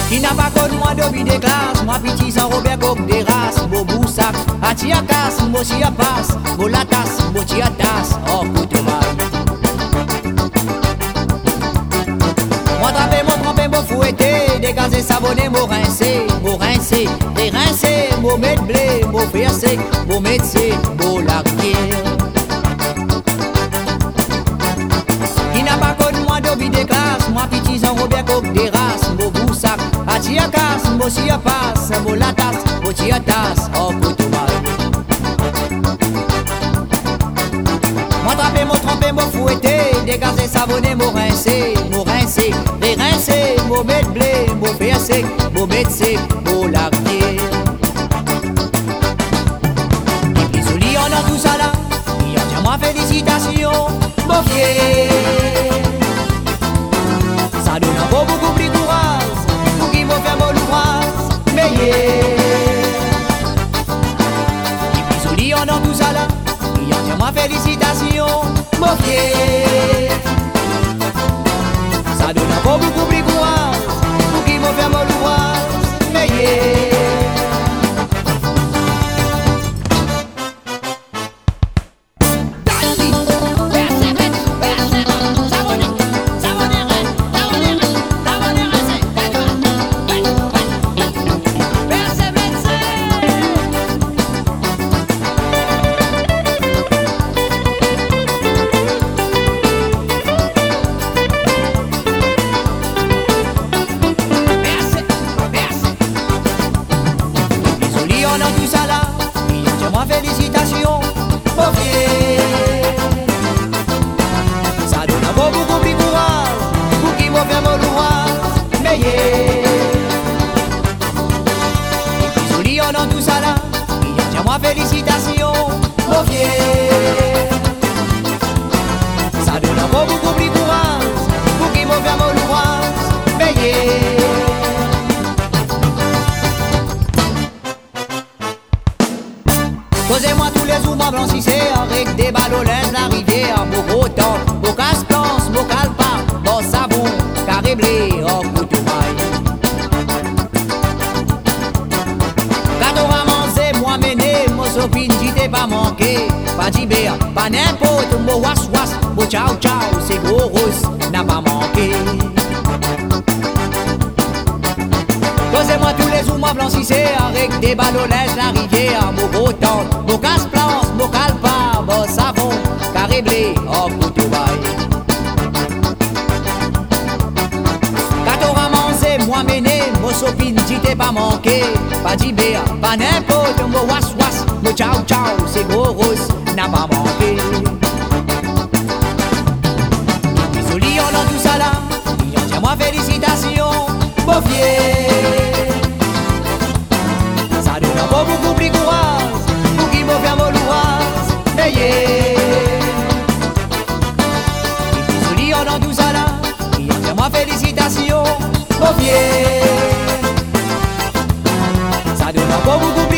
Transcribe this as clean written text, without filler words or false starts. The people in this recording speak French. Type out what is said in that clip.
Qui n'a pas connu moi de vie des classes, moi petit sans Robert Coq des races, beau boussac, à tiakas, moi si à passe, moi la tasse, moi ti à tasse, oh côté mal. Moi trapé, moi trempé, moi fouetté, dégazé, savonné, moi rincé, dérincé, moi mettre blé, moi versé, moi médecin, moi larguer. Qui n'a pas connu moi de vie des classes, moi petit sans Robert Coq des races, moi boussac, à tiakas, moi si à passe, moi la tasse, moi ti à tasse, oh côté mal. Moi trapé, moi trempé, moi fouetté, dégazé, savonné, moi rincé, dérincé, moi mettre blé, moi versé, moi médecin, moi larguer. Et puis sous lit on a tout ça là, et on tient moi félicitations, mon fier. Ça donne un beau beaucoup plus courage, pour qui m'a fait mon ouvrage, meilleur. Et puis sous lit on a tout ça là, et on tient moi félicitations, mon fier. Ça donne un beau beaucoup plus courage, pour qui m'a fait mon ouvrage, meilleur. On a tout ça là, et on tient moi félicitations, mon fier. Ça donne un beau beaucoup plus courage, pour qui m'a fait mon ouvrage, meilleur. Et puis joli on a tout ça là, et on tient moi félicitations, mon fier. Ça donne un beau beaucoup plus courage, pour qui m'a fait mon ouvrage, meilleur. Posez-moi tous les jours, moi blanchissez avec des ballons la rivière, mon gros temps, mon casse-plance, mon calpa, mon savon, carré blé, oh couteau maille. Quand on va manger, moi mener, mon sopine, j'y t'ai pas manqué, pas d'ibéa, pas n'importe, mon was-was, mon ciao-ciao, c'est gros rousse, n'a pas manqué. Posez-moi tous les jours, moi blanchissez avec des ballons la rivière, mon gros temps, mon casse-plance, mon calpa, mon savon, carré blé, oh couteau maille. Quand on va manger, moi mener, mon sopine, j'y t'ai pas manqué, pas d'ibéa, pas n'importe, mon was-was, mon ciao-ciao, c'est gros rousse, n'a pas manqué. Et puis on a tout ça là, et on tient moi félicitations, mon fier. Ça donne un beau beaucoup plus courage, pour qui m'a fait mon ouvrage, meilleur. Et puis joli on a tout ça là, et on tient moi félicitations, mon fier. Ça donne un beau beaucoup